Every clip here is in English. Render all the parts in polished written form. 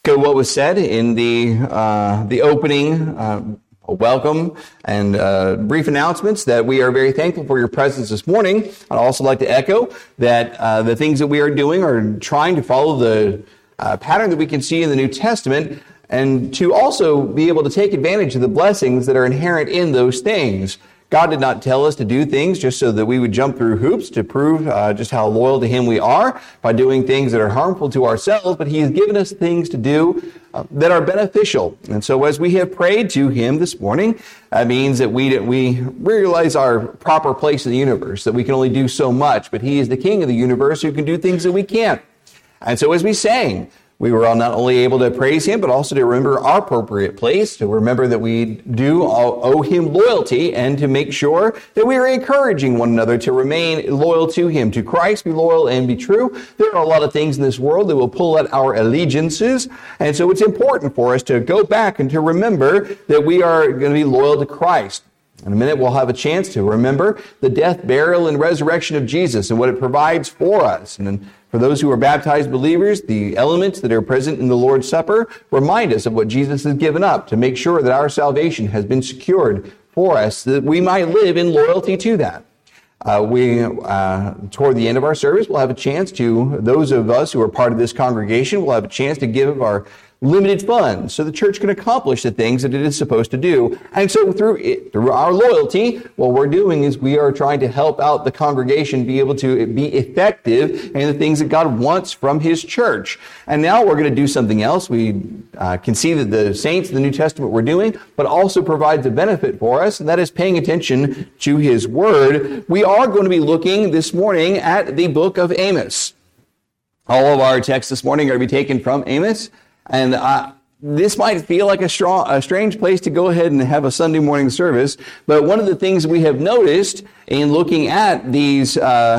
echo what was said in the opening welcome and brief announcements that we are very thankful for your presence this morning. I'd also like to echo that the things that we are doing are trying to follow the pattern that we can see in the New Testament, and to also be able to take advantage of the blessings that are inherent in those things. God did not tell us to do things just so that we would jump through hoops to prove just how loyal to Him we are by doing things that are harmful to ourselves, but He has given us things to do that are beneficial. And so as we have prayed to Him this morning, that means that we realize our proper place in the universe, that we can only do so much, but He is the King of the universe who can do things that we can't. And so as we sang, we were not only able to praise Him, but also to remember our appropriate place, to remember that we do owe Him loyalty, and to make sure that we are encouraging one another to remain loyal to Him. To Christ be loyal and be true. There are a lot of things in this world that will pull at our allegiances, and so it's important for us to go back and to remember that we are going to be loyal to Christ. In a minute, we'll have a chance to remember the death, burial, and resurrection of Jesus and what it provides for us. And then for those who are baptized believers, the elements that are present in the Lord's Supper remind us of what Jesus has given up to make sure that our salvation has been secured for us, that we might live in loyalty to that. Toward the end of our service, we'll have a chance to, those of us who are part of this congregation, will have a chance to give our limited funds so the church can accomplish the things that it is supposed to do. And so through our loyalty, what we're doing is we are trying to help out the congregation be able to be effective in the things that God wants from His church. And now we're going to do something else. We can see that the saints in the New Testament were doing, but also provides a benefit for us, and that is paying attention to His Word. We are going to be looking this morning at the book of Amos. All of our texts this morning are going to be taken from Amos. And this might feel like a strange place to go ahead and have a Sunday morning service, but one of the things we have noticed in looking at these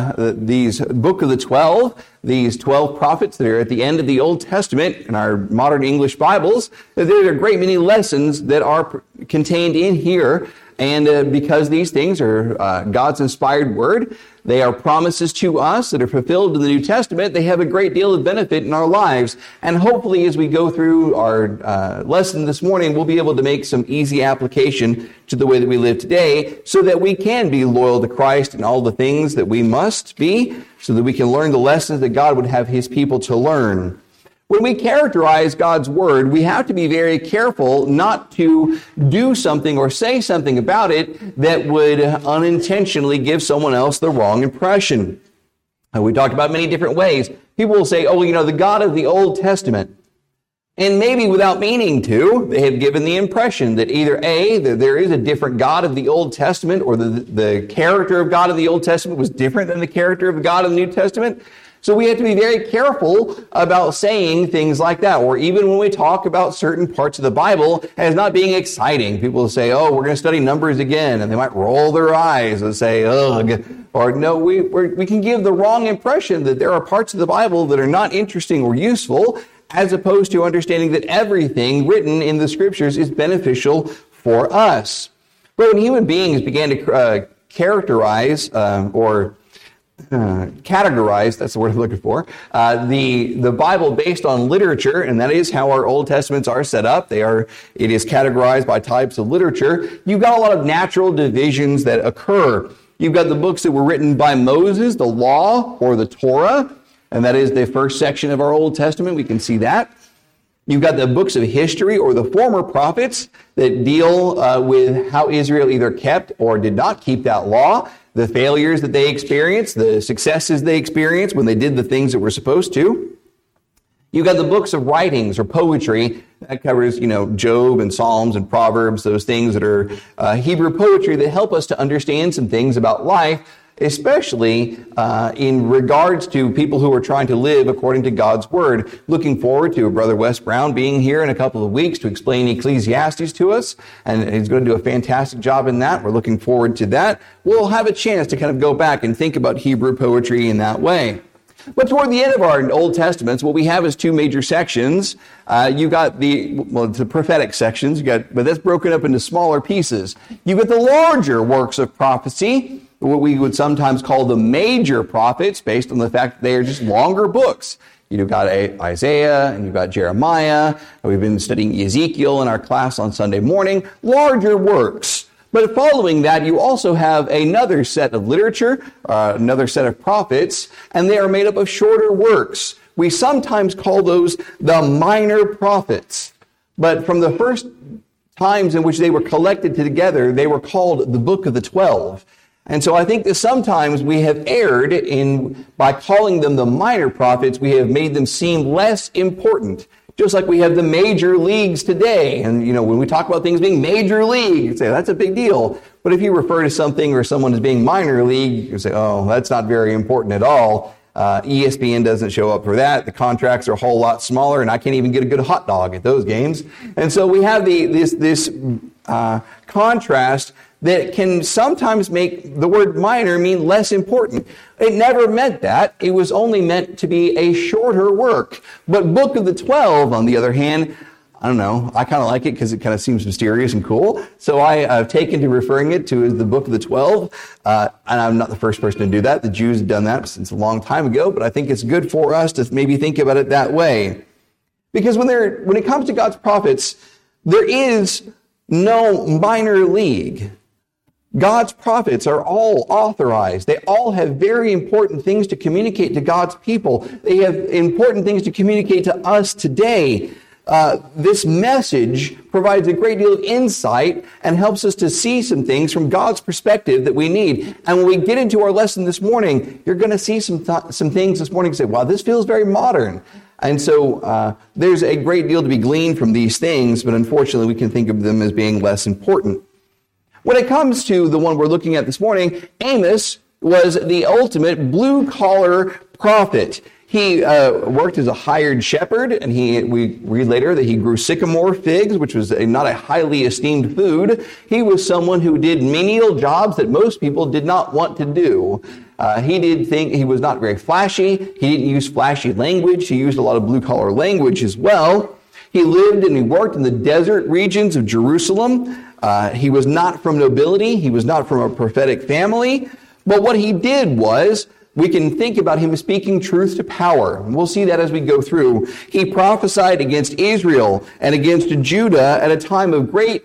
book of the 12, these 12 prophets that are at the end of the Old Testament in our modern English Bibles, that there are a great many lessons that are contained in here. And because these things are God's inspired word, they are promises to us that are fulfilled in the New Testament. They have a great deal of benefit in our lives. And hopefully as we go through our lesson this morning, we'll be able to make some easy application to the way that we live today so that we can be loyal to Christ in all the things that we must be, so that we can learn the lessons that God would have His people to learn. When we characterize God's Word, we have to be very careful not to do something or say something about it that would unintentionally give someone else the wrong impression. We talked about many different ways. People will say, the God of the Old Testament. And maybe without meaning to, they have given the impression that either A, that there is a different God of the Old Testament, or the character of God of the Old Testament was different than the character of God of the New Testament. So we have to be very careful about saying things like that, or even when we talk about certain parts of the Bible as not being exciting. People will say, we're going to study Numbers again, and they might roll their eyes and say, ugh. Or no, we can give the wrong impression that there are parts of the Bible that are not interesting or useful, as opposed to understanding that everything written in the Scriptures is beneficial for us. But when human beings began to categorize, that's the word I'm looking for, the Bible based on literature, and that is how our Old Testaments are set up. It is categorized by types of literature. You've got a lot of natural divisions that occur. You've got the books that were written by Moses, the law or the Torah, and that is the first section of our Old Testament. We can see that. You've got the books of history or the former prophets that deal with how Israel either kept or did not keep that law, the failures that they experienced, the successes they experienced when they did the things that were supposed to. You've got the books of writings or poetry that covers, Job and Psalms and Proverbs, those things that are Hebrew poetry that help us to understand some things about life, especially in regards to people who are trying to live according to God's Word. Looking forward to Brother Wes Brown being here in a couple of weeks to explain Ecclesiastes to us, and he's going to do a fantastic job in that. We're looking forward to that. We'll have a chance to kind of go back and think about Hebrew poetry in that way. But toward the end of our Old Testaments, what we have is two major sections. You've got the prophetic sections, but that's broken up into smaller pieces. You've got the larger works of prophecy, what we would sometimes call the major prophets, based on the fact that they are just longer books. You've got Isaiah, and you've got Jeremiah. We've been studying Ezekiel in our class on Sunday morning. Larger works. But following that, you also have another set of literature, another set of prophets, and they are made up of shorter works. We sometimes call those the minor prophets. But from the first times in which they were collected together, they were called the Book of the 12. And so I think that sometimes we have erred by calling them the minor prophets, we have made them seem less important. Just like we have the major leagues today. And, when we talk about things being major league, you say, that's a big deal. But if you refer to something or someone as being minor league, you say, oh, that's not very important at all. ESPN doesn't show up for that. The contracts are a whole lot smaller, and I can't even get a good hot dog at those games. And so we have this contrast that can sometimes make the word minor mean less important. It never meant that. It was only meant to be a shorter work. But Book of the 12, on the other hand, I don't know. I kind of like it because it kind of seems mysterious and cool. So I've taken to referring it to as the Book of the 12. And I'm not the first person to do that. The Jews have done that since a long time ago. But I think it's good for us to maybe think about it that way. Because when it comes to God's prophets, there is no minor league. God's prophets are all authorized. They all have very important things to communicate to God's people. They have important things to communicate to us today. This message provides a great deal of insight and helps us to see some things from God's perspective that we need. And when we get into our lesson this morning, you're going to see some things this morning and say, wow, this feels very modern. And so there's a great deal to be gleaned from these things, but unfortunately we can think of them as being less important. When it comes to the one we're looking at this morning, Amos was the ultimate blue-collar prophet. He worked as a hired shepherd, and we read later that he grew sycamore figs, which was not a highly esteemed food. He was someone who did menial jobs that most people did not want to do. He was not very flashy. He didn't use flashy language. He used a lot of blue-collar language as well. He lived and he worked in the desert regions of Jerusalem. He was not from nobility. He was not from a prophetic family. But what he did was, we can think about him speaking truth to power. And we'll see that as we go through. He prophesied against Israel and against Judah at a time of great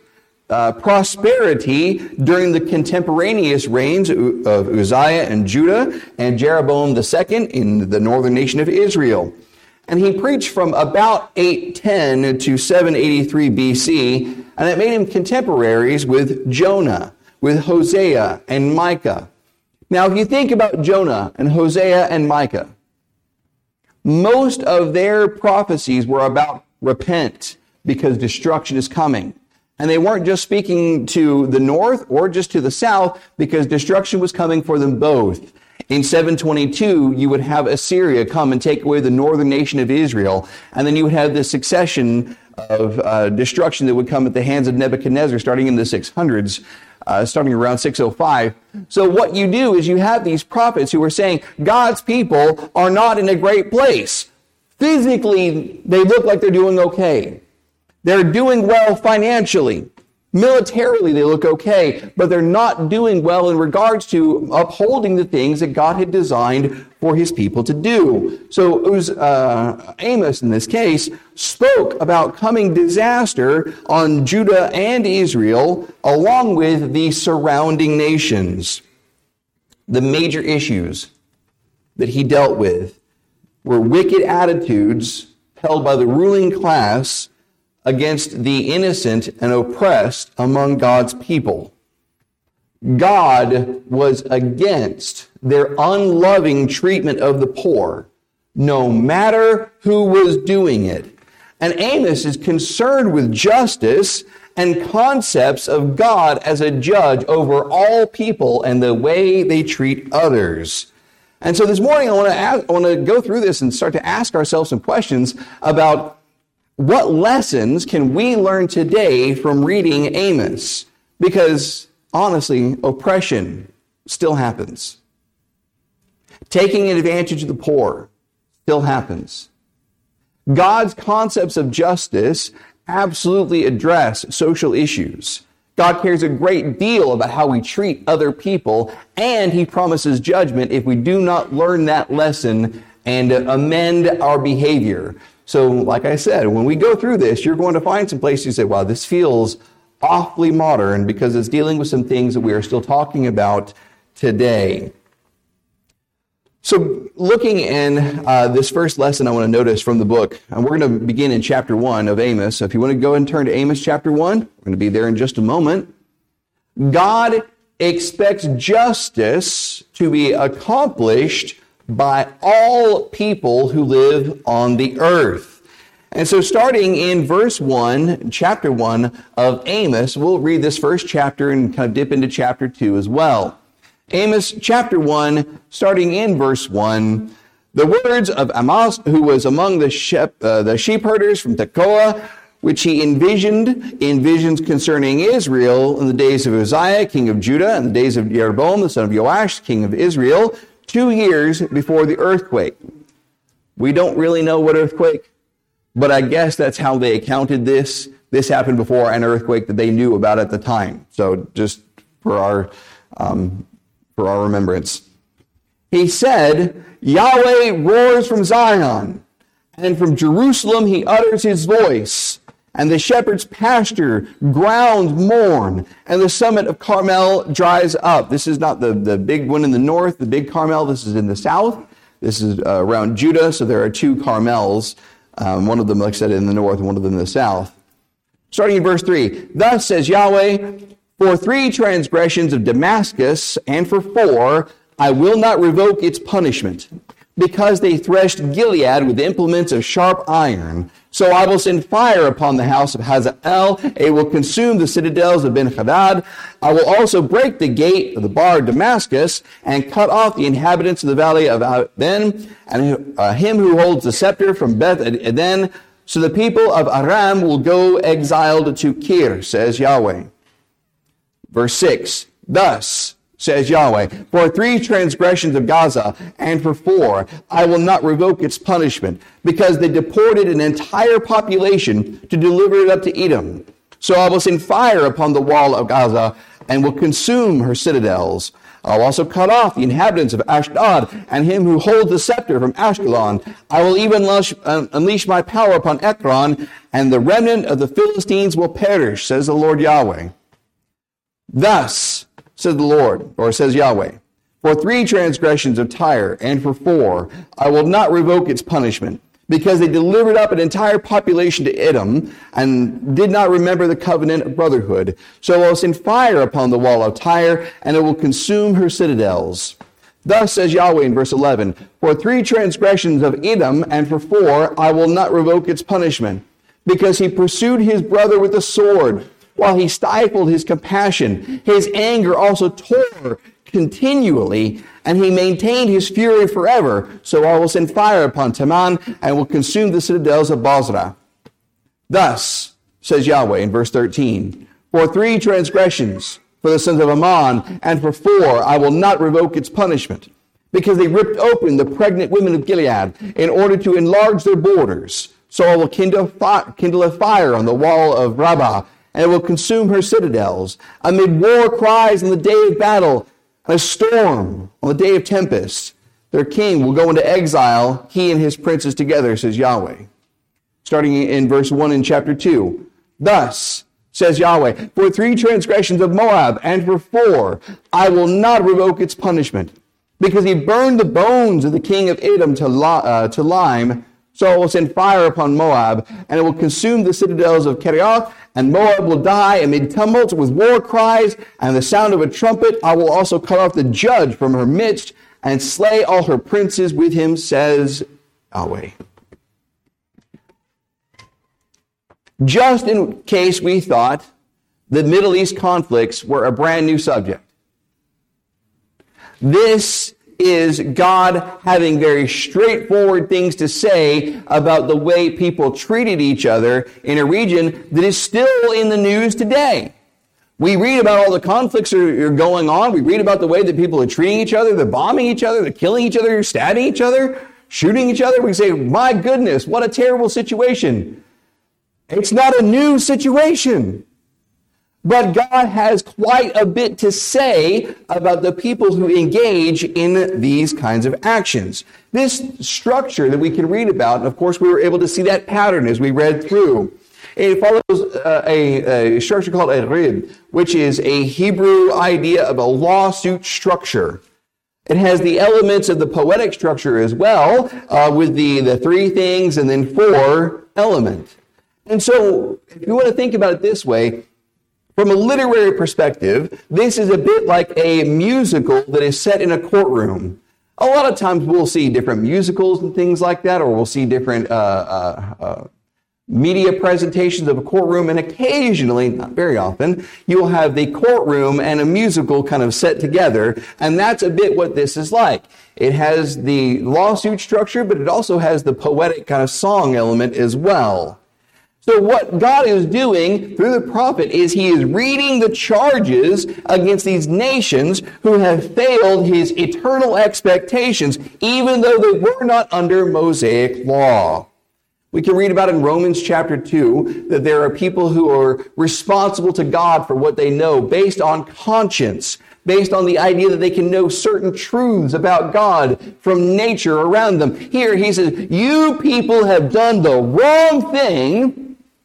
prosperity during the contemporaneous reigns of Uzziah and Judah and Jeroboam II in the northern nation of Israel. And he preached from about 810 to 783 BC, and it made him contemporaries with Jonah, with Hosea and Micah. Now, if you think about Jonah and Hosea and Micah, most of their prophecies were about repent because destruction is coming. And they weren't just speaking to the north or just to the south because destruction was coming for them both. In 722, you would have Assyria come and take away the northern nation of Israel. And then you would have this succession of destruction that would come at the hands of Nebuchadnezzar starting in the 600s, starting around 605. So what you do is you have these prophets who are saying God's people are not in a great place. Physically, they look like they're doing okay. They're doing well financially. Militarily, they look okay, but they're not doing well in regards to upholding the things that God had designed for his people to do. So it was Amos, in this case, spoke about coming disaster on Judah and Israel, along with the surrounding nations. The major issues that he dealt with were wicked attitudes held by the ruling class against the innocent and oppressed among God's people. God was against their unloving treatment of the poor, no matter who was doing it. And Amos is concerned with justice and concepts of God as a judge over all people and the way they treat others. And so this morning I want to go through this and start to ask ourselves some questions about what lessons can we learn today from reading Amos? Because, honestly, oppression still happens. Taking advantage of the poor still happens. God's concepts of justice absolutely address social issues. God cares a great deal about how we treat other people, and he promises judgment if we do not learn that lesson and amend our behavior. So, like I said, when we go through this, you're going to find some places you say, wow, this feels awfully modern, because it's dealing with some things that we are still talking about today. So looking in this first lesson, I want to notice from the book, and we're going to begin in chapter 1 of Amos. So if you want to go and turn to Amos chapter 1, we're going to be there in just a moment. God expects justice to be accomplished by all people who live on the earth. And so starting in verse 1, chapter 1 of Amos, we'll read this first chapter and kind of dip into chapter 2 as well. Amos chapter 1, starting in verse 1, the words of Amos, who was among the sheep herders from Tekoa, which he envisioned in visions concerning Israel in the days of Uzziah, king of Judah, and the days of Jeroboam, the son of Joash, king of Israel, 2 years before the earthquake. We don't really know what earthquake, but I guess that's how they accounted this. This happened before an earthquake that they knew about at the time. So just for our remembrance. He said, Yahweh roars from Zion, and from Jerusalem he utters his voice, and the shepherd's pasture grounds mourn, and the summit of Carmel dries up. This is not the big one in the north, the big Carmel. This is in the south. This is around Judah, so there are 2 Carmels. One of them, like I said, in the north, and one of them in the south. Starting in verse 3, thus says Yahweh, for 3 transgressions of Damascus, and for 4, I will not revoke its punishment, because they threshed Gilead with implements of sharp iron. So I will send fire upon the house of Hazael. It will consume the citadels of Ben-Hadad. I will also break the gate of the bar of Damascus, and cut off the inhabitants of the valley of Ben, and him who holds the scepter from Beth-Eden. So the people of Aram will go exiled to Kir, says Yahweh. Verse 6, thus says Yahweh, for 3 transgressions of Gaza, and for 4, I will not revoke its punishment, because they deported an entire population to deliver it up to Edom. So I will send fire upon the wall of Gaza, and will consume her citadels. I'll also cut off the inhabitants of Ashdod, and him who holds the scepter from Ashkelon. I will even unleash my power upon Ekron, and the remnant of the Philistines will perish, says the Lord Yahweh. Thus, says the Lord, or says Yahweh, for 3 transgressions of Tyre, and for 4, I will not revoke its punishment, because they delivered up an entire population to Edom, and did not remember the covenant of brotherhood. So I will send fire upon the wall of Tyre, and it will consume her citadels. Thus says Yahweh in verse 11, for 3 transgressions of Edom, and for 4, I will not revoke its punishment, because he pursued his brother with the sword, while he stifled his compassion. His anger also tore continually, and he maintained his fury forever. So I will send fire upon Teman, and will consume the citadels of Bozrah. Thus says Yahweh in verse 13, for 3 transgressions for the sons of Ammon, and for 4, I will not revoke its punishment, because they ripped open the pregnant women of Gilead in order to enlarge their borders. So I will kindle a fire on the wall of Rabbah, and it will consume her citadels. Amid war cries on the day of battle, and a storm on the day of tempest, their king will go into exile, he and his princes together, says Yahweh. Starting in verse 1 in chapter 2. Thus says Yahweh, for 3 transgressions of Moab, and for 4, I will not revoke its punishment, because he burned the bones of the king of Edom to lime. So I will send fire upon Moab, and it will consume the citadels of Kerioth, and Moab will die amid tumults with war cries and the sound of a trumpet. I will also cut off the judge from her midst, and slay all her princes with him, says Yahweh. Just in case we thought the Middle East conflicts were a brand new subject, this is God having very straightforward things to say about the way people treated each other in a region that is still in the news today. We read about all the conflicts that are going on. We read about the way that people are treating each other. They're bombing each other. They're killing each other. Stabbing each other. Shooting each other. We say, my goodness, what a terrible situation. It's not a new situation. But God has quite a bit to say about the people who engage in these kinds of actions. This structure that we can read about, and of course we were able to see that pattern as we read through. It follows a structure called a rib, which is a Hebrew idea of a lawsuit structure. It has the elements of the poetic structure as well, with the three things and then four element. And so, if you want to think about it this way, from a literary perspective, this is a bit like a musical that is set in a courtroom. A lot of times we'll see different musicals and things like that, or we'll see different media presentations of a courtroom, and occasionally, not very often, you'll have the courtroom and a musical kind of set together, and that's a bit what this is like. It has the lawsuit structure, but it also has the poetic kind of song element as well. So what God is doing through the prophet is he is reading the charges against these nations who have failed his eternal expectations, even though they were not under Mosaic law. We can read about in Romans chapter 2 that there are people who are responsible to God for what they know based on conscience, based on the idea that they can know certain truths about God from nature around them. Here he says, you people have done the wrong thing,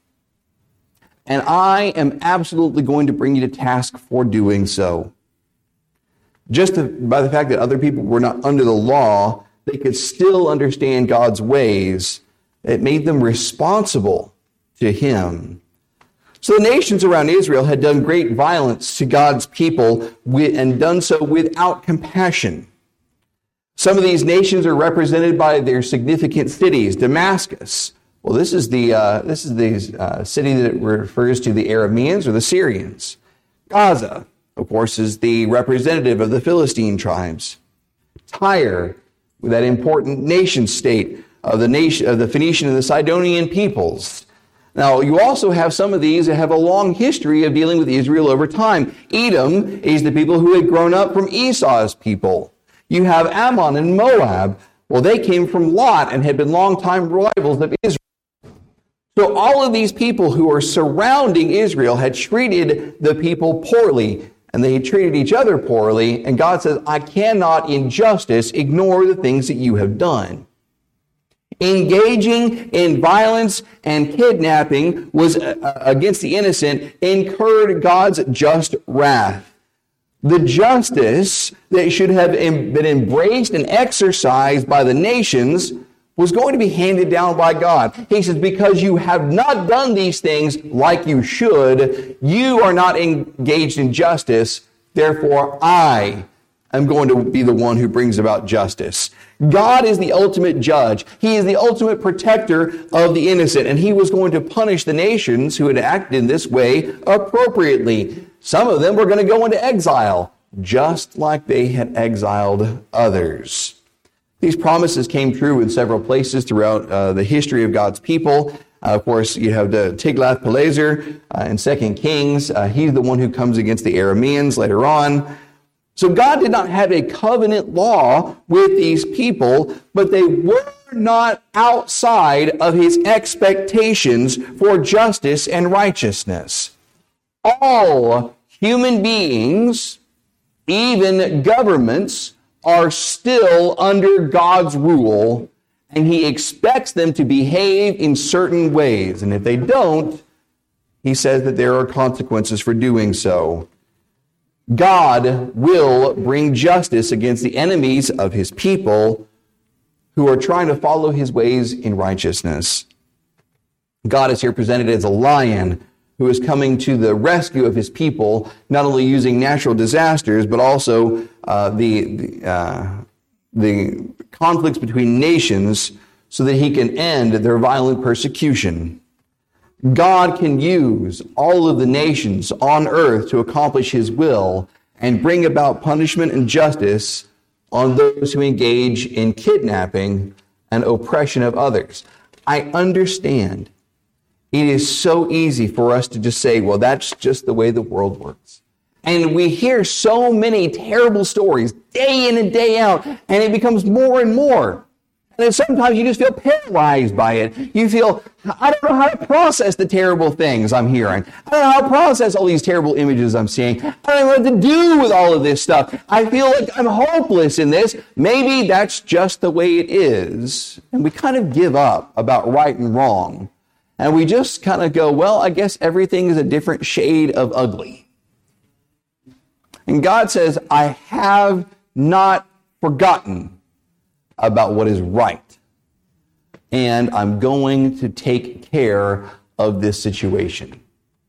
and I am absolutely going to bring you to task for doing so. Just by the fact that other people were not under the law, they could still understand God's ways. It made them responsible to him. So the nations around Israel had done great violence to God's people and done so without compassion. Some of these nations are represented by their significant cities. Damascus. Well, this is the city that refers to the Arameans or the Syrians. Gaza, of course, is the representative of the Philistine tribes. Tyre, with that important nation state of the Phoenician and the Sidonian peoples. Now, you also have some of these that have a long history of dealing with Israel over time. Edom is the people who had grown up from Esau's people. You have Ammon and Moab. Well, they came from Lot and had been longtime rivals of Israel. So all of these people who are surrounding Israel had treated the people poorly, and they had treated each other poorly, and God says, I cannot in justice ignore the things that you have done. Engaging in violence and kidnapping was against the innocent incurred God's just wrath. The justice that should have been embraced and exercised by the nations was going to be handed down by God. He says, because you have not done these things like you should, you are not engaged in justice, therefore I am going to be the one who brings about justice. God is the ultimate judge. He is the ultimate protector of the innocent, and he was going to punish the nations who had acted in this way appropriately. Some of them were going to go into exile, just like they had exiled others. These promises came true in several places throughout the history of God's people. Of course, you have the Tiglath-Pileser in 2 Kings. He's the one who comes against the Arameans later on. So God did not have a covenant law with these people, but they were not outside of his expectations for justice and righteousness. All human beings, even governments, are still under God's rule, and he expects them to behave in certain ways. And if they don't, he says that there are consequences for doing so. God will bring justice against the enemies of his people who are trying to follow his ways in righteousness. God is here presented as a lion who is coming to the rescue of his people, not only using natural disasters, but also the conflicts between nations so that he can end their violent persecution. God can use all of the nations on earth to accomplish his will and bring about punishment and justice on those who engage in kidnapping and oppression of others. I understand. It is so easy for us to just say, well, that's just the way the world works. And we hear so many terrible stories day in and day out, and it becomes more and more. And then sometimes you just feel paralyzed by it. You feel, I don't know how to process the terrible things I'm hearing. I don't know how to process all these terrible images I'm seeing. I don't know what to do with all of this stuff. I feel like I'm hopeless in this. Maybe that's just the way it is. And we kind of give up about right and wrong. And we just kind of go, well, I guess everything is a different shade of ugly. And God says, I have not forgotten about what is right. And I'm going to take care of this situation.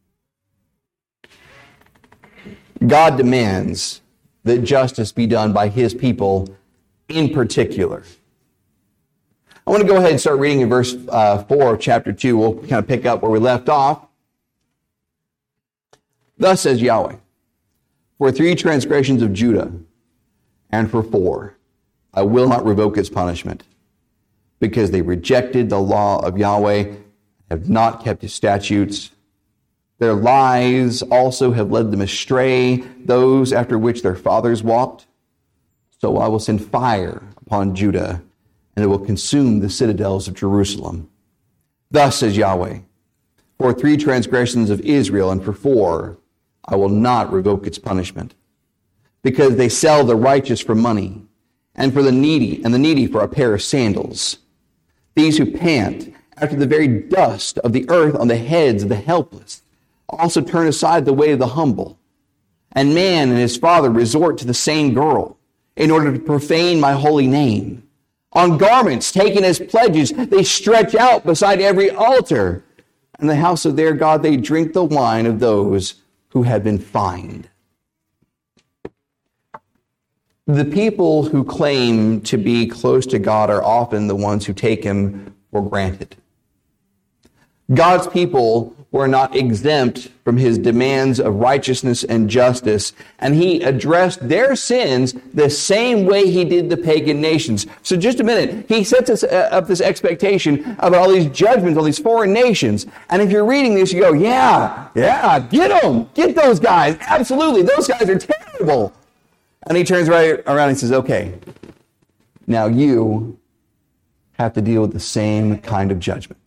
God demands that justice be done by his people in particular. I want to go ahead and start reading in verse 4 of chapter 2. We'll kind of pick up where we left off. Thus says Yahweh, for 3 transgressions of Judah, and for 4, I will not revoke its punishment, because they rejected the law of Yahweh, have not kept his statutes. Their lies also have led them astray, those after which their fathers walked. So I will send fire upon Judah, and it will consume the citadels of Jerusalem. Thus says Yahweh, for 3 transgressions of Israel, and for 4, I will not revoke its punishment, because they sell the righteous for money, and for the needy for a pair of sandals. These who pant after the very dust of the earth on the heads of the helpless also turn aside the way of the humble. And man and his father resort to the same girl in order to profane my holy name. On garments taken as pledges, they stretch out beside every altar. In the house of their God, they drink the wine of those who have been fined. The people who claim to be close to God are often the ones who take him for granted. God's people were not exempt from his demands of righteousness and justice, and he addressed their sins the same way he did the pagan nations. So just a minute, he sets us up this expectation about all these judgments, all these foreign nations, and if you're reading this, you go, yeah, get them, get those guys, absolutely, those guys are terrible. And he turns right around and says, okay, now you have to deal with the same kind of judgment.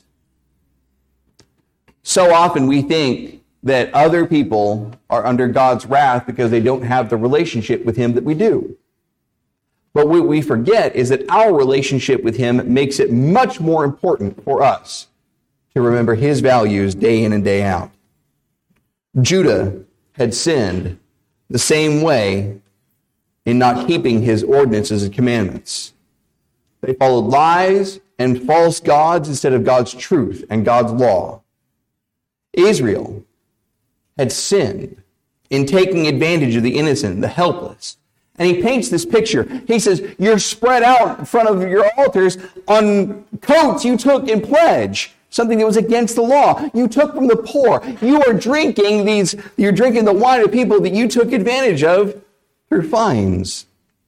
So often we think that other people are under God's wrath because they don't have the relationship with him that we do. But what we forget is that our relationship with him makes it much more important for us to remember his values day in and day out. Judah had sinned the same way in not keeping his ordinances and commandments. They followed lies and false gods instead of God's truth and God's law. Israel had sinned in taking advantage of the innocent, the helpless. And he paints this picture. He says, you're spread out in front of your altars on coats you took in pledge, something that was against the law. You took from the poor. You're drinking the wine of people that you took advantage of through fines.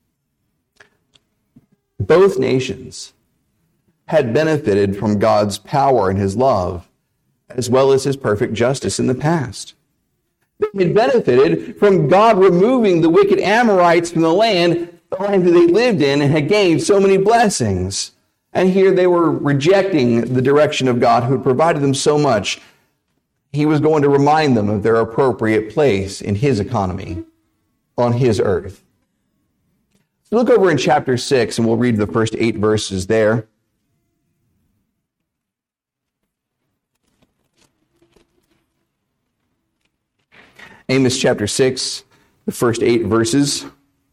Both nations had benefited from God's power and his love, as well as his perfect justice in the past. They had benefited from God removing the wicked Amorites from the land that they lived in, and had gained so many blessings. And here they were rejecting the direction of God who had provided them so much. He was going to remind them of their appropriate place in his economy, on his earth. So look over in chapter 6, and we'll read the first 8 verses there. Amos chapter 6, the first 8 verses.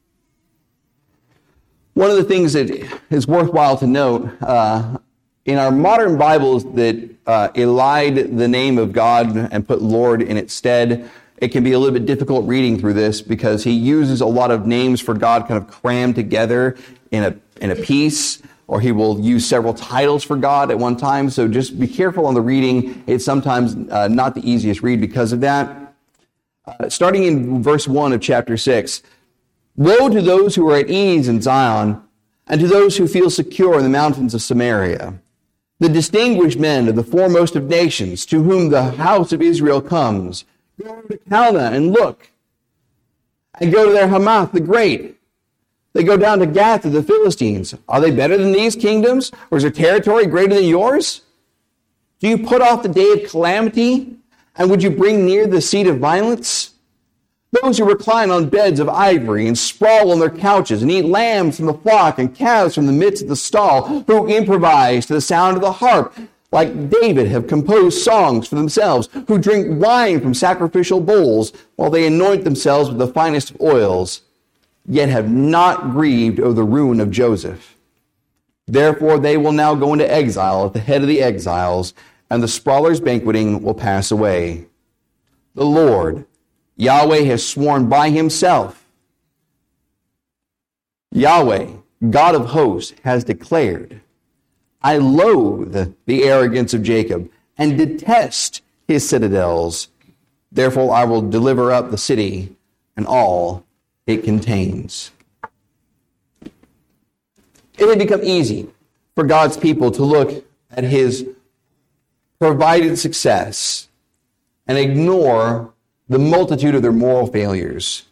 One of the things that is worthwhile to note, in our modern Bibles that elide the name of God and put Lord in its stead, it can be a little bit difficult reading through this because he uses a lot of names for God kind of crammed together in a piece, or he will use several titles for God at one time. So just be careful on the reading. It's sometimes not the easiest read because of that. Starting in verse 1 of chapter 6, woe to those who are at ease in Zion, and to those who feel secure in the mountains of Samaria, the distinguished men of the foremost of nations, to whom the house of Israel comes. Go to Calneh and look, and go to their Hamath the great. They go down to Gath of the Philistines. Are they better than these kingdoms? Or is their territory greater than yours? Do you put off the day of calamity? And would you bring near the seat of violence? Those who recline on beds of ivory and sprawl on their couches and eat lambs from the flock and calves from the midst of the stall, who improvise to the sound of the harp, like David, have composed songs for themselves, who drink wine from sacrificial bowls while they anoint themselves with the finest of oils, yet have not grieved over the ruin of Joseph. Therefore they will now go into exile at the head of the exiles, and the sprawlers banqueting will pass away. The Lord, Yahweh, has sworn by himself. Yahweh, God of hosts, has declared, I loathe the arrogance of Jacob and detest his citadels. Therefore I will deliver up the city and all it contains. It had become easy for God's people to look at his provided success and ignore the multitude of their moral failures.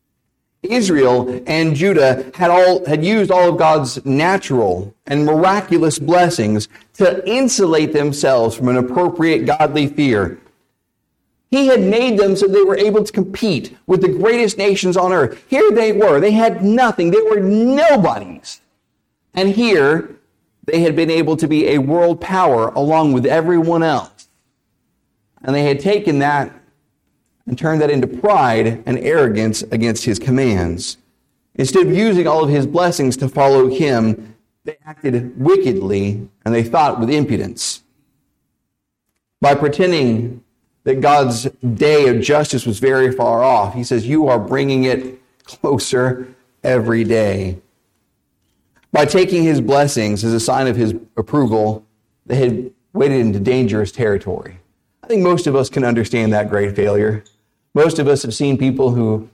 Israel and Judah had used all of God's natural and miraculous blessings to insulate themselves from an appropriate godly fear. He had made them so they were able to compete with the greatest nations on earth. Here they were. They had nothing. They were nobodies. And here they had been able to be a world power along with everyone else. And they had taken that and turned that into pride and arrogance against his commands. Instead of using all of his blessings to follow him, they acted wickedly and they thought with impudence. By pretending that God's day of justice was very far off, he says, you are bringing it closer every day. By taking his blessings as a sign of his approval, they had waded into dangerous territory. I think most of us can understand that great failure. Most of us have seen people who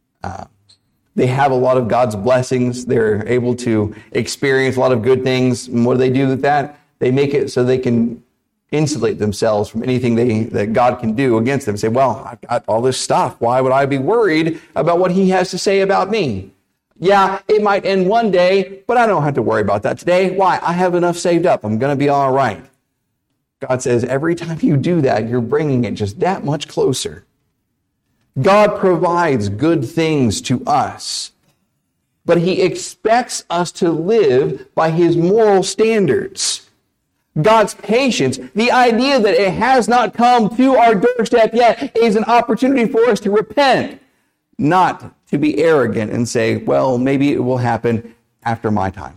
they have a lot of God's blessings. They're able to experience a lot of good things. And what do they do with that? They make it so they can insulate themselves from anything that God can do against them. Say, well, I've got all this stuff. Why would I be worried about what he has to say about me? Yeah, it might end one day, but I don't have to worry about that today. Why? I have enough saved up. I'm going to be all right. God says every time you do that, you're bringing it just that much closer. God provides good things to us, but he expects us to live by his moral standards. God's patience, the idea that it has not come to our doorstep yet, is an opportunity for us to repent, not to be arrogant and say, well, maybe it will happen after my time.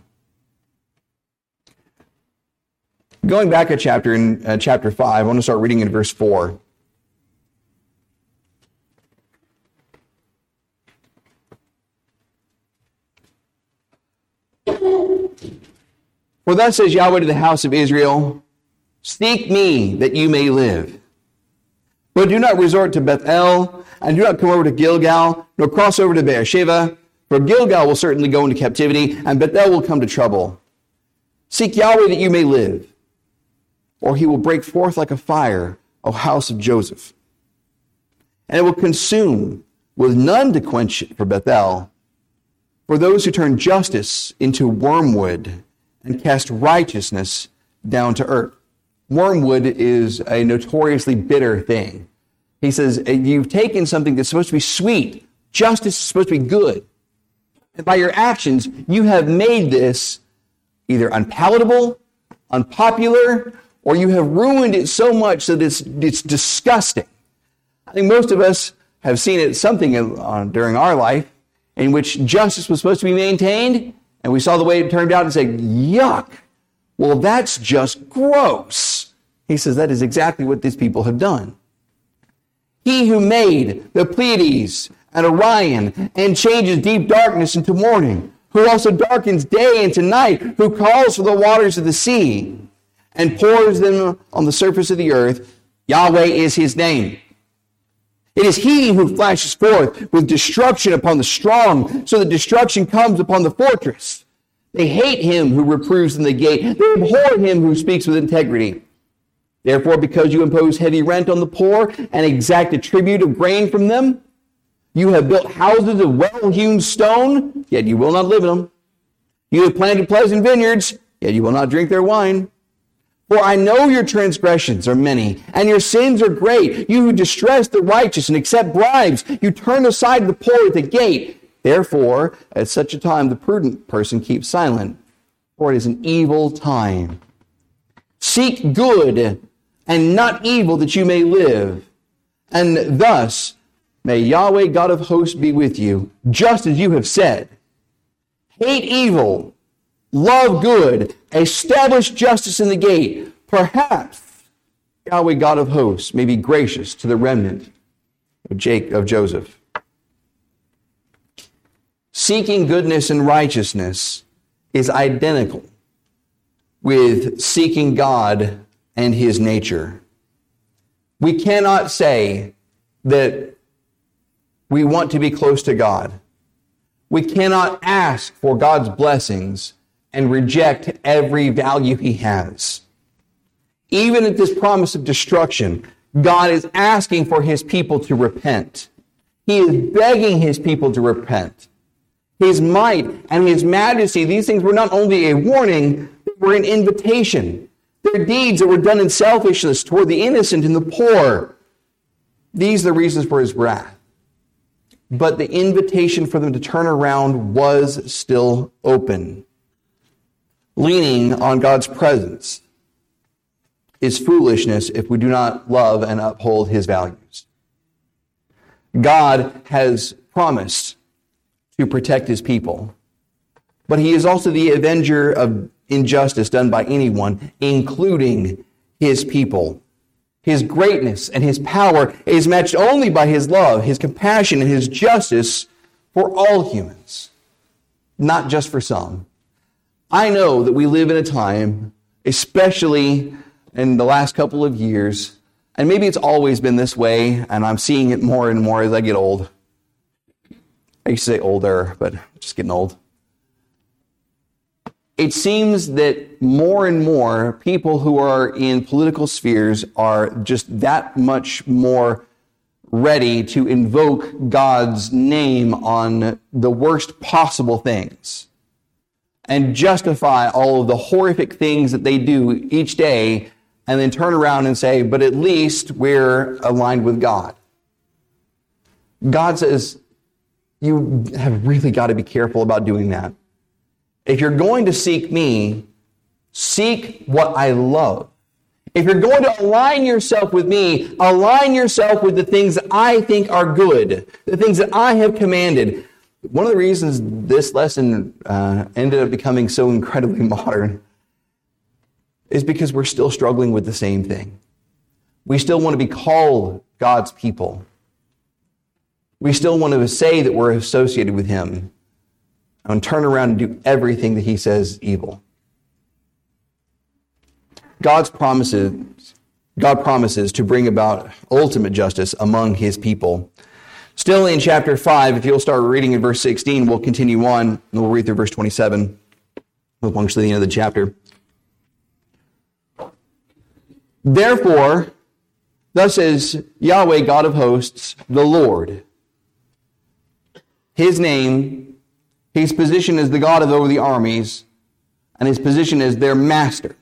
Going back a chapter in chapter 5, I want to start reading in verse 4. For thus says Yahweh to the house of Israel, seek me that you may live. But do not resort to Bethel, and do not come over to Gilgal, nor cross over to Beersheba, for Gilgal will certainly go into captivity, and Bethel will come to trouble. Seek Yahweh that you may live, or he will break forth like a fire, O house of Joseph. And it will consume, with none to quench it for Bethel, for those who turn justice into wormwood, and cast righteousness down to earth. Wormwood is a notoriously bitter thing. He says, you've taken something that's supposed to be sweet. Justice is supposed to be good. And by your actions, you have made this either unpalatable, unpopular, or you have ruined it so much that it's disgusting. I think most of us have seen it something during our life in which justice was supposed to be maintained, and we saw the way it turned out and said, yuck, well, that's just gross. He says that is exactly what these people have done. He who made the Pleiades and Orion and changes deep darkness into morning, who also darkens day into night, who calls for the waters of the sea and pours them on the surface of the earth, Yahweh is his name. It is he who flashes forth with destruction upon the strong, so that destruction comes upon the fortress. They hate him who reproves in the gate. They abhor him who speaks with integrity. Therefore, because you impose heavy rent on the poor and exact a tribute of grain from them, You have built houses of well-hewn stone, yet you will not live in them. You have planted pleasant vineyards, yet you will not drink their wine. For I know your transgressions are many, and your sins are great. You who distress the righteous and accept bribes, you turn aside the poor at the gate. Therefore, at such a time, the prudent person keeps silent, for it is an evil time. Seek good and not evil, that you may live. And thus may Yahweh God of hosts be with you, just as you have said. Hate evil, love good, establish justice in the gate. Perhaps Yahweh God of hosts may be gracious to the remnant of Joseph. Seeking goodness and righteousness is identical with seeking God and his nature. We cannot say that we want to be close to God. We cannot ask for God's blessings and reject every value he has. Even at this promise of destruction, God is asking for his people to repent. He is begging his people to repent. His might and his majesty, these things were not only a warning, they were an invitation. Their deeds that were done in selfishness toward the innocent and the poor, these are the reasons for his wrath. But the invitation for them to turn around was still open. Leaning on God's presence is foolishness if we do not love and uphold his values. God has promised to protect his people, but he is also the avenger of injustice done by anyone, including his people. His greatness and his power is matched only by his love, his compassion, and his justice for all humans, not just for some. I know that we live in a time, especially in the last couple of years, and maybe it's always been this way, and I'm seeing it more and more as I get old. I used to say older, but I'm just getting old. It seems that more and more people who are in political spheres are just that much more ready to invoke God's name on the worst possible things and justify all of the horrific things that they do each day, and then turn around and say, but at least we're aligned with God. God says, you have really got to be careful about doing that. If you're going to seek me, seek what I love. If you're going to align yourself with me, align yourself with the things that I think are good, the things that I have commanded. One of the reasons this lesson ended up becoming so incredibly modern is because we're still struggling with the same thing. We still want to be called God's people. We still want to say that we're associated with him and turn around and do everything that he says is evil. God promises to bring about ultimate justice among his people. Still in chapter 5, if you'll start reading in verse 16, we'll continue on, and we'll read through verse 27. We'll puncture the end of the chapter. Therefore, thus says Yahweh, God of hosts, the Lord. His name, his position as the God of over the armies, and his position as their master.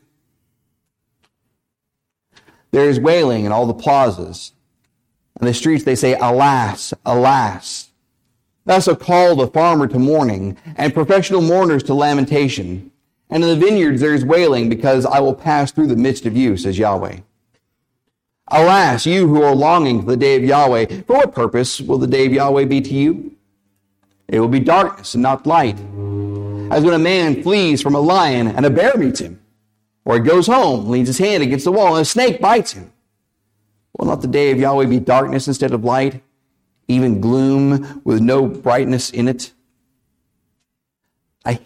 There is wailing in all the plazas. In the streets they say, alas, alas. Thus shall call the farmer to mourning, and professional mourners to lamentation. And in the vineyards there is wailing, because I will pass through the midst of you, says Yahweh. Alas, you who are longing for the day of Yahweh, for what purpose will the day of Yahweh be to you? It will be darkness and not light. As when a man flees from a lion and a bear meets him, or he goes home, leans his hand against the wall, and a snake bites him. Will not the day of Yahweh be darkness instead of light, even gloom with no brightness in it? I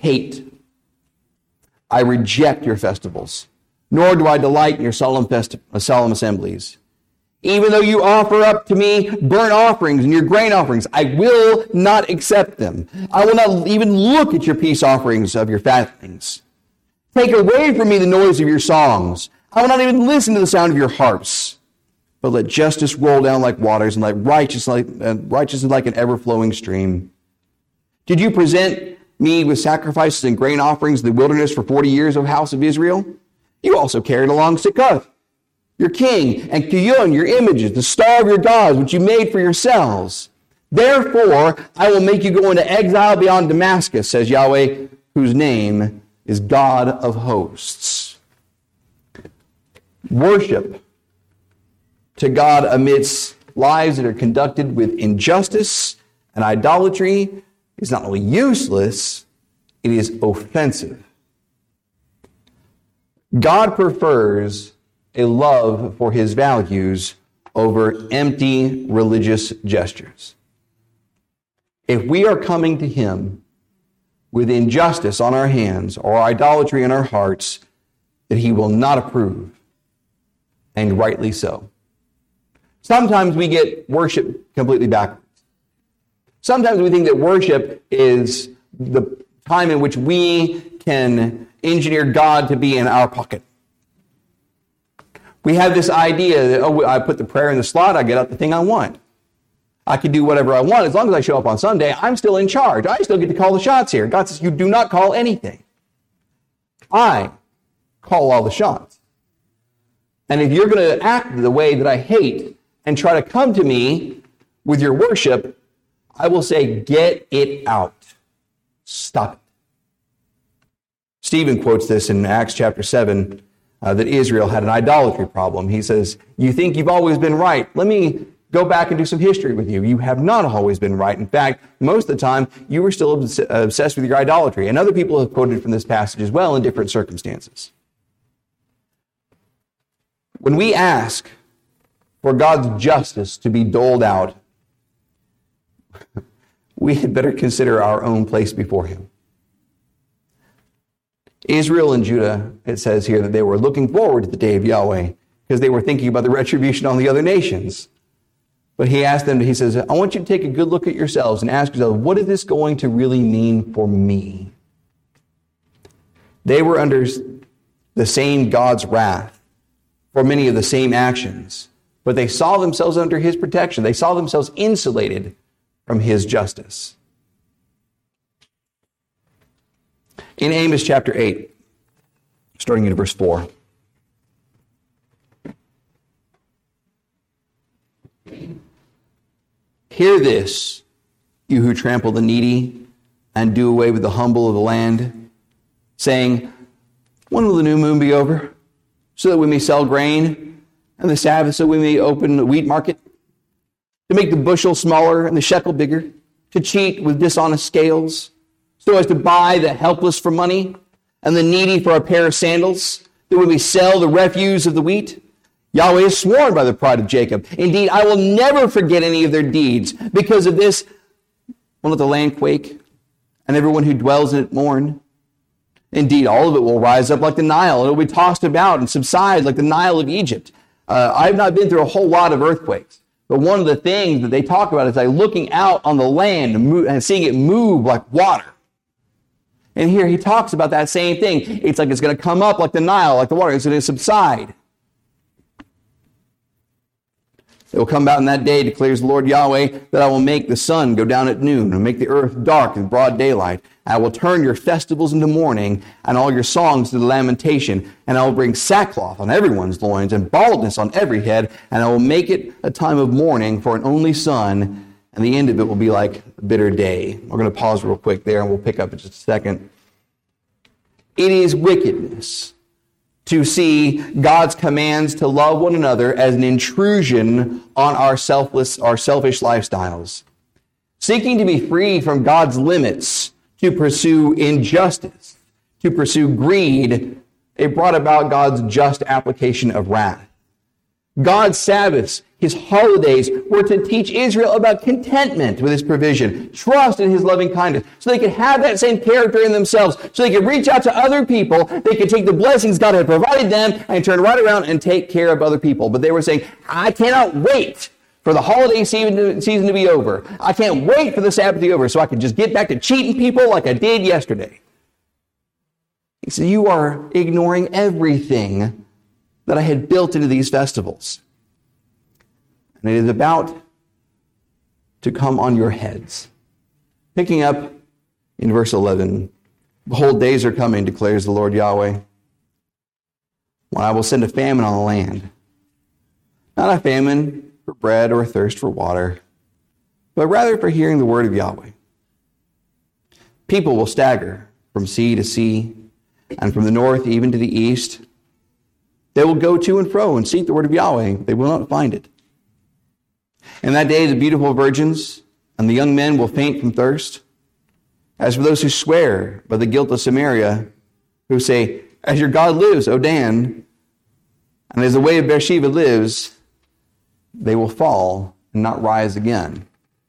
reject your festivals, nor do I delight in your solemn assemblies. Even though you offer up to me burnt offerings and your grain offerings, I will not accept them. I will not even look at your peace offerings of your fattenings. Take away from me the noise of your songs. I will not even listen to the sound of your harps. but let justice roll down like waters and let righteousness like an ever-flowing stream. Did you present me with sacrifices and grain offerings in the wilderness for 40 years, O house of Israel? You also carried along Sikkuth, your king, and Kiyun, your images, the star of your gods, which you made for yourselves. Therefore, I will make you go into exile beyond Damascus, says Yahweh, whose name is God of hosts. Worship to God amidst lives that are conducted with injustice and idolatry is not only useless, it is offensive. God prefers a love for his values over empty religious gestures. If we are coming to him with injustice on our hands or idolatry in our hearts, that he will not approve, and rightly so. Sometimes we get worship completely backwards. Sometimes we think that worship is the time in which we can engineer God to be in our pocket. We have this idea that, I put the prayer in the slot, I get out the thing I want. I can do whatever I want. As long as I show up on Sunday, I'm still in charge. I still get to call the shots here. God says, you do not call anything. I call all the shots. And if you're going to act the way that I hate and try to come to me with your worship, I will say, get it out. Stop it. Stephen quotes this in Acts chapter 7, that Israel had an idolatry problem. He says, you think you've always been right. Let me go back and do some history with you. You have not always been right. In fact, most of the time, you were still obsessed with your idolatry. And other people have quoted from this passage as well in different circumstances. When we ask for God's justice to be doled out, we had better consider our own place before him. Israel and Judah, it says here that they were looking forward to the day of Yahweh because they were thinking about the retribution on the other nations. But he asked them, he says, I want you to take a good look at yourselves and ask yourselves, what is this going to really mean for me? They were under the same God's wrath for many of the same actions, but they saw themselves under his protection. They saw themselves insulated from his justice. In Amos chapter 8, starting in verse 4. Hear this, you who trample the needy and do away with the humble of the land, saying, when will the new moon be over, so that we may sell grain, and the Sabbath so we may open the wheat market, to make the bushel smaller and the shekel bigger, to cheat with dishonest scales, so as to buy the helpless for money and the needy for a pair of sandals, that we may sell the refuse of the wheat? Yahweh has sworn by the pride of Jacob. Indeed, I will never forget any of their deeds. Because of this, will not the land quake, and everyone who dwells in it mourn? Indeed, all of it will rise up like the Nile. It will be tossed about and subside like the Nile of Egypt. I've not been through a whole lot of earthquakes, but one of the things that they talk about is like looking out on the land and seeing it move like water. And here he talks about that same thing. It's like it's going to come up like the Nile, like the water. It's going to subside. It will come about in that day, declares the Lord Yahweh, that I will make the sun go down at noon and make the earth dark in broad daylight. I will turn your festivals into mourning and all your songs to lamentation. And I will bring sackcloth on everyone's loins and baldness on every head. And I will make it a time of mourning for an only son. And the end of it will be like a bitter day. We're going to pause real quick there and we'll pick up in just a second. It is wickedness to see God's commands to love one another as an intrusion on our selfish lifestyles. Seeking to be free from God's limits to pursue injustice, to pursue greed, it brought about God's just application of wrath. God's Sabbaths, his holidays, were to teach Israel about contentment with his provision, trust in his loving kindness, so they could have that same character in themselves, so they could reach out to other people, they could take the blessings God had provided them and turn right around and take care of other people. But they were saying, I cannot wait for the holiday season to be over. I can't wait for the Sabbath to be over so I can just get back to cheating people like I did yesterday. He said, you are ignoring everything that I had built into these festivals. and it is about to come on your heads. Picking up in verse 11, behold, days are coming, declares the Lord Yahweh, when I will send a famine on the land. Not a famine for bread or a thirst for water, but rather for hearing the word of Yahweh. People will stagger from sea to sea, and from the north even to the east. They will go to and fro and seek the word of Yahweh. They will not find it. In that day, the beautiful virgins and the young men will faint from thirst. As for those who swear by the guilt of Samaria, who say, as your God lives, O Dan, and as the way of Beersheba lives, they will fall and not rise again.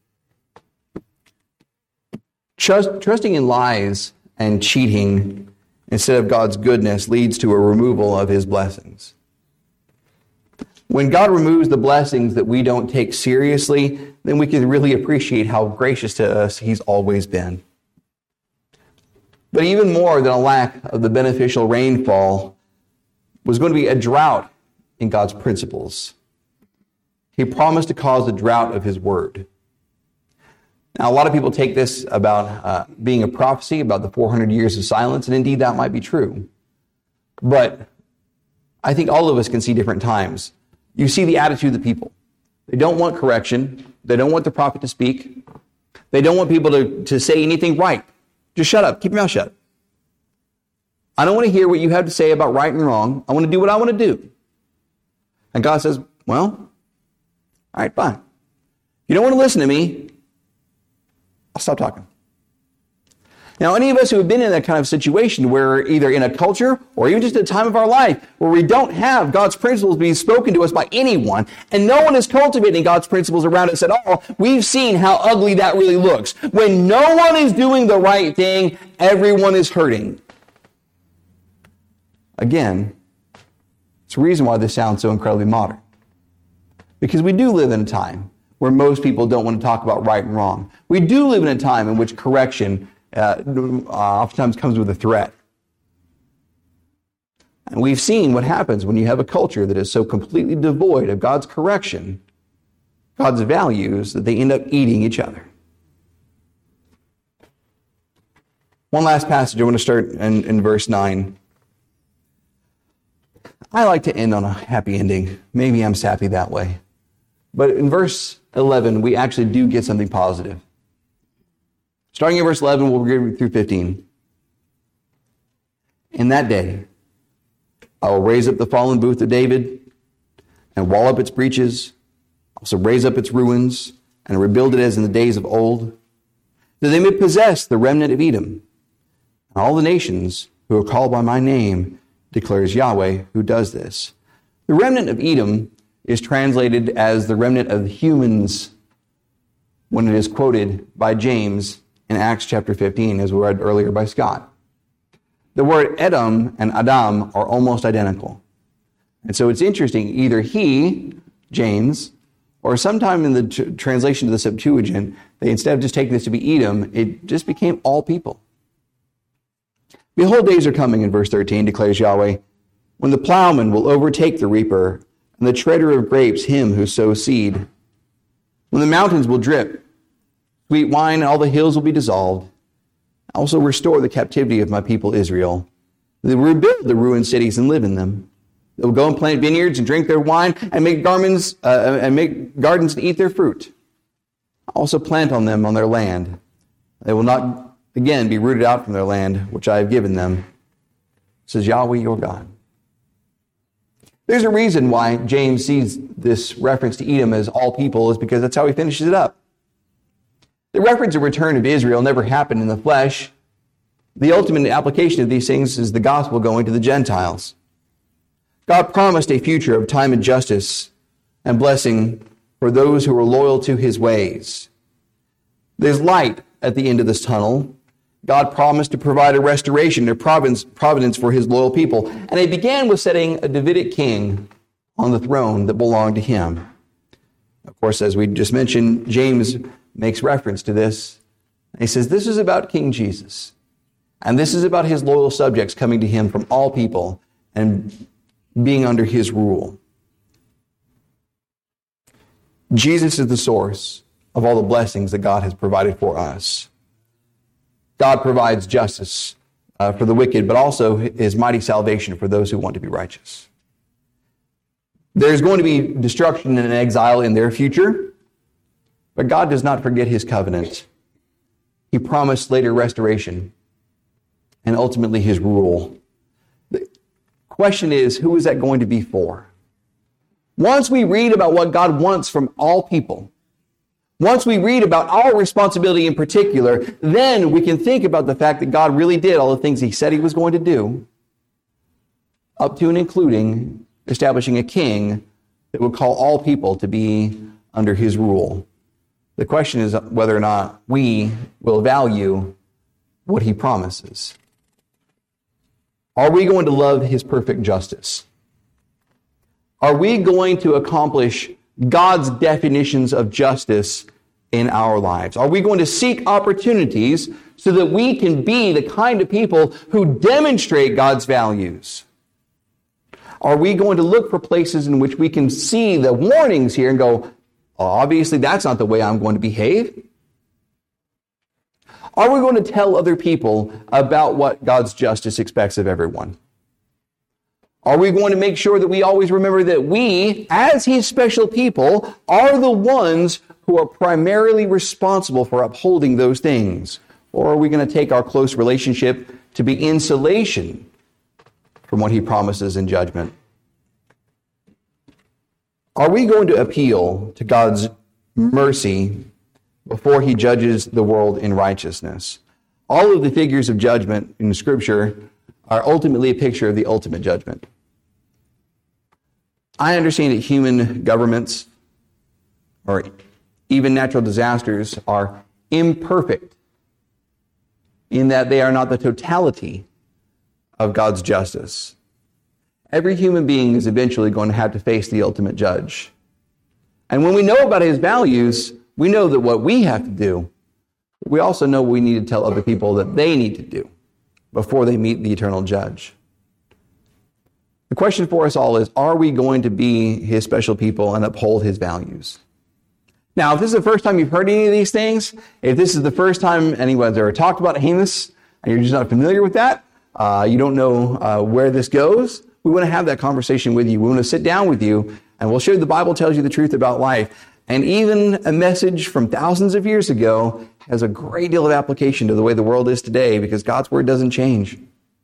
Trusting in lies and cheating instead of God's goodness leads to a removal of his blessings. When God removes the blessings that we don't take seriously, then we can really appreciate how gracious to us he's always been. But even more than a lack of the beneficial rainfall was going to be a drought in God's principles. He promised to cause a drought of his word. Now, a lot of people take this about being a prophecy about the 400 years of silence, and indeed that might be true. But I think all of us can see different times. You see the attitude of the people. They don't want correction. They don't want the prophet to speak. They don't want people to say anything right. Just shut up. Keep your mouth shut. I don't want to hear what you have to say about right and wrong. I want to do what I want to do. And God says, well, all right, fine. You don't want to listen to me, I'll stop talking. Now, any of us who have been in that kind of situation where we're either in a culture or even just a time of our life where we don't have God's principles being spoken to us by anyone, and no one is cultivating God's principles around us at all, we've seen how ugly that really looks. When no one is doing the right thing, everyone is hurting. Again, it's a reason why this sounds so incredibly modern. Because we do live in a time where most people don't want to talk about right and wrong. We do live in a time in which correction oftentimes comes with a threat. And we've seen what happens when you have a culture that is so completely devoid of God's correction, God's values, that they end up eating each other. One last passage. I want to start in verse 9. I like to end on a happy ending. Maybe I'm sappy that way. But in verse 11, we actually do get something positive. Starting in verse 11, we'll read through 15. In that day, I will raise up the fallen booth of David and wall up its breaches, also raise up its ruins and rebuild it as in the days of old, that they may possess the remnant of Edom and all the nations who are called by my name, declares Yahweh, who does this. The remnant of Edom is translated as the remnant of humans when it is quoted by James in Acts chapter 15, as we read earlier by Scott. The word Edom and Adam are almost identical. And so it's interesting, either he, James, or sometime in the translation to the Septuagint, they instead of just taking this to be Edom, it just became all people. Behold, days are coming, in verse 13, declares Yahweh, when the plowman will overtake the reaper, and the treader of grapes him who sows seed. When the mountains will drip sweet wine, and all the hills will be dissolved. I also restore the captivity of my people Israel. They will rebuild the ruined cities and live in them. They will go and plant vineyards and drink their wine, and make gardens and eat their fruit. I also plant on them on their land. They will not again be rooted out from their land, which I have given them, says Yahweh your God. There's a reason why James sees this reference to Edom as all people, is because that's how he finishes it up. The reference of return of Israel never happened in the flesh. The ultimate application of these things is the gospel going to the Gentiles. God promised a future of time and justice and blessing for those who are loyal to his ways. There's light at the end of this tunnel. God promised to provide a restoration, a providence for his loyal people. And it began with setting a Davidic king on the throne that belonged to him. Of course, as we just mentioned, James makes reference to this. He says, this is about King Jesus. And this is about his loyal subjects coming to him from all people and being under his rule. Jesus is the source of all the blessings that God has provided for us. God provides justice for the wicked, but also his mighty salvation for those who want to be righteous. There's going to be destruction and exile in their future, but God does not forget his covenant. He promised later restoration and ultimately his rule. The question is, who is that going to be for? Once we read about what God wants from all people, once we read about our responsibility in particular, then we can think about the fact that God really did all the things he said he was going to do, up to and including establishing a king that would call all people to be under his rule. The question is whether or not we will value what he promises. Are we going to love his perfect justice? Are we going to accomplish God's definitions of justice in our lives? Are we going to seek opportunities so that we can be the kind of people who demonstrate God's values? Are we going to look for places in which we can see the warnings here and go, obviously that's not the way I'm going to behave? Are we going to tell other people about what God's justice expects of everyone? Are we going to make sure that we always remember that we, as his special people, are the ones who are primarily responsible for upholding those things? Or are we going to take our close relationship to be insulation from what he promises in judgment? Are we going to appeal to God's mercy before he judges the world in righteousness? All of the figures of judgment in Scripture are ultimately a picture of the ultimate judgment. I understand that human governments or even natural disasters are imperfect in that they are not the totality of God's justice. Every human being is eventually going to have to face the ultimate judge. And when we know about his values, we know that what we have to do, we also know we need to tell other people that they need to do before they meet the eternal judge. The question for us all is, are we going to be his special people and uphold his values? Now, if this is the first time you've heard any of these things, if this is the first time anyone's ever talked about Amos, and you're just not familiar with that, you don't know where this goes, we want to have that conversation with you. We want to sit down with you, and we'll share the Bible tells you the truth about life. And even a message from thousands of years ago has a great deal of application to the way the world is today, because God's word doesn't change.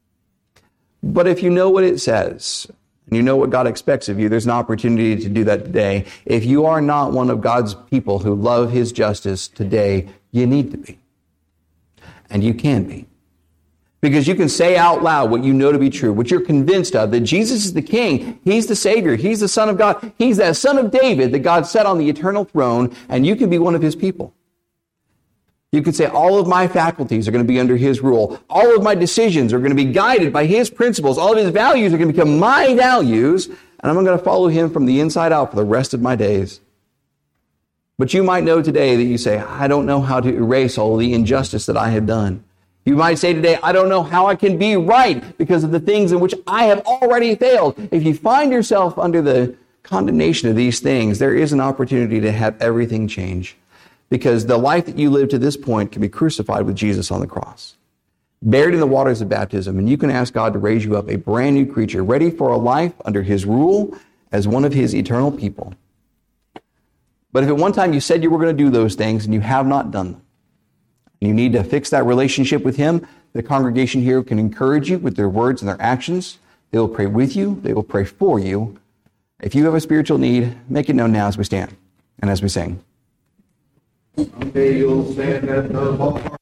But if you know what it says, and you know what God expects of you, there's an opportunity to do that today. If you are not one of God's people who love his justice today, you need to be. And you can be. Because you can say out loud what you know to be true, what you're convinced of, that Jesus is the King, he's the Savior, he's the Son of God, he's that Son of David that God set on the eternal throne, and you can be one of his people. You could say, all of my faculties are going to be under his rule. All of my decisions are going to be guided by his principles. All of his values are going to become my values, and I'm going to follow him from the inside out for the rest of my days. But you might know today that you say, I don't know how to erase all the injustice that I have done. You might say today, I don't know how I can be right because of the things in which I have already failed. If you find yourself under the condemnation of these things, there is an opportunity to have everything change. Because the life that you live to this point can be crucified with Jesus on the cross, buried in the waters of baptism, and you can ask God to raise you up a brand new creature, ready for a life under his rule as one of his eternal people. But if at one time you said you were going to do those things and you have not done them, and you need to fix that relationship with him, the congregation here can encourage you with their words and their actions. They will pray with you. They will pray for you. If you have a spiritual need, make it known now as we stand and as we sing. Someday you'll stand at the bar.